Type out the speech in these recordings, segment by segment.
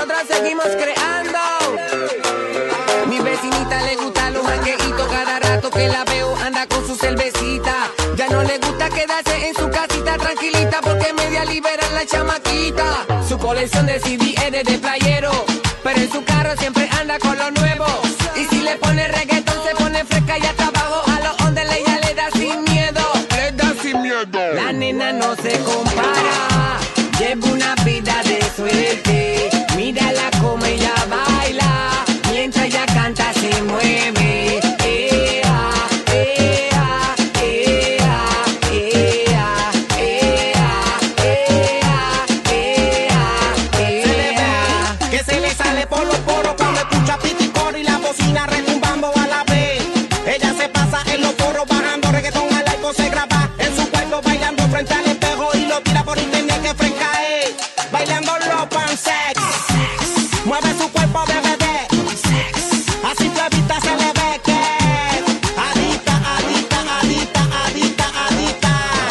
nosotros seguimos creando. Mi vecinita le gusta los jangueitos, cada rato que la veo anda con su cervecita. Ya no le gusta quedarse en su casita tranquilita porque media libera la chamaquita. Su colección de CD es de playero, pero en su carro siempre anda con lo nuevo. Y si le pone reggaetón se pone fresca y hasta abajo a los ondes ella le da sin miedo. Le da sin miedo. La nena no se compara, lleva una vida de suerte. Mírala como ella baila, mientras ella canta se mueve. Ea, ea, ea, ea, ea, ea, que se le sale por los poros cuando escucha piticor y la bocina retumbando a la vez. Ella se pasa en los foros bajando reggaetón al iPhone, se graba en su cuerpo bailando frente al espejo y lo tira por internet que fresca es. Bailando los pansex, mueve su cuerpo de bebé, así tu vista se le ve que adicta, adicta, adicta, adicta, adicta,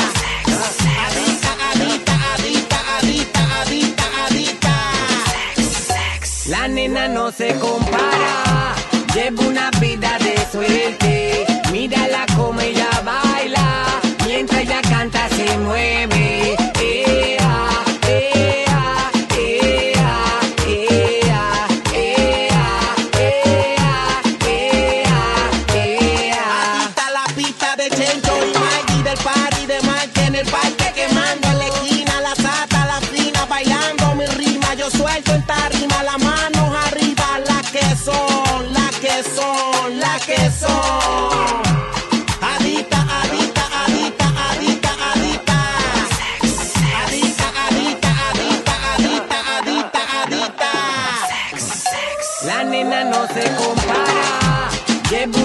adicta, adicta, adicta, adicta, adicta. La nena no se compara, lleva una vida de suerte. Mírala como ella baila, mientras ella canta se mueve. Ea, ea, ea, ea, ea, ea. Adicta a la pista de Chencho y Maggie, del party de Mike en el parque quemando en la esquina, la sata, la fina, bailando mi rima. Yo suelto en tarima, las manos arriba, las que son, las que son, las que son. Adicta, adicta, adicta, adicta, adicta. Adicta, adicta, adicta, adicta, adicta, adicta. La nena no se compara, lleva